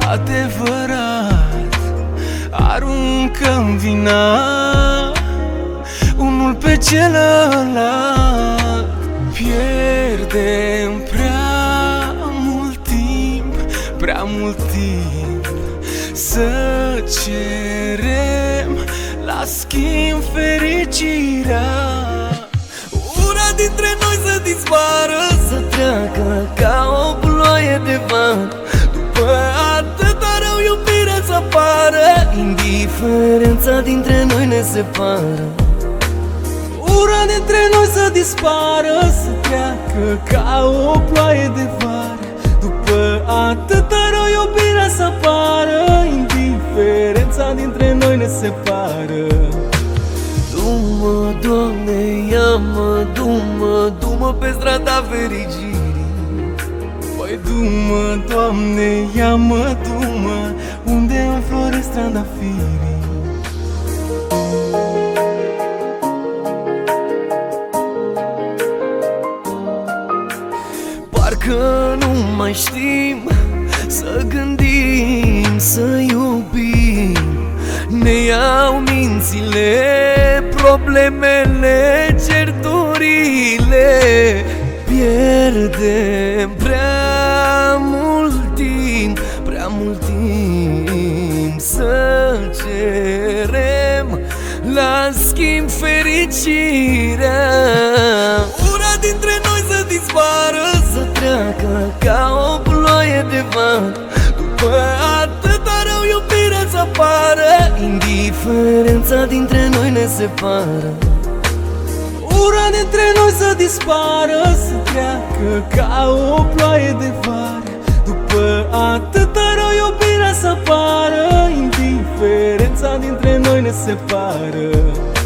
adevărat, aruncăm vina unul pe celălalt. Pierdem prea mult timp să cerem la schimb fericirea. Una dintre noi să dispară, să treacă ca o ploaie de vânt. După atâta rău iubirea să apară, indiferența dintre noi ne separă. Ura dintre noi să dispară, să treacă ca o ploaie de vară. După atâta rău iubirea să apară, indiferența dintre noi ne separă. Du-mă, Doamne, ia-mă, du-mă pe strada fericirii. Păi du-mă, Doamne, ia-mă, du-mă unde înfloresc trandafirii. Parcă nu mai știm să gândim, să iubim. Ne iau mințile, problemele, certurile. Pierdem prea mult timp să cerem la schimb fericirea. Una dintre noi să dispară, să treacă ca o ploaie de vânt. După atâta rău iubirea să apară, indiferența dintre noi ne separă. Ura dintre noi să dispară, să treacă ca o ploaie de vară. După atâta rău iubirea să apară, indiferența dintre noi ne separă.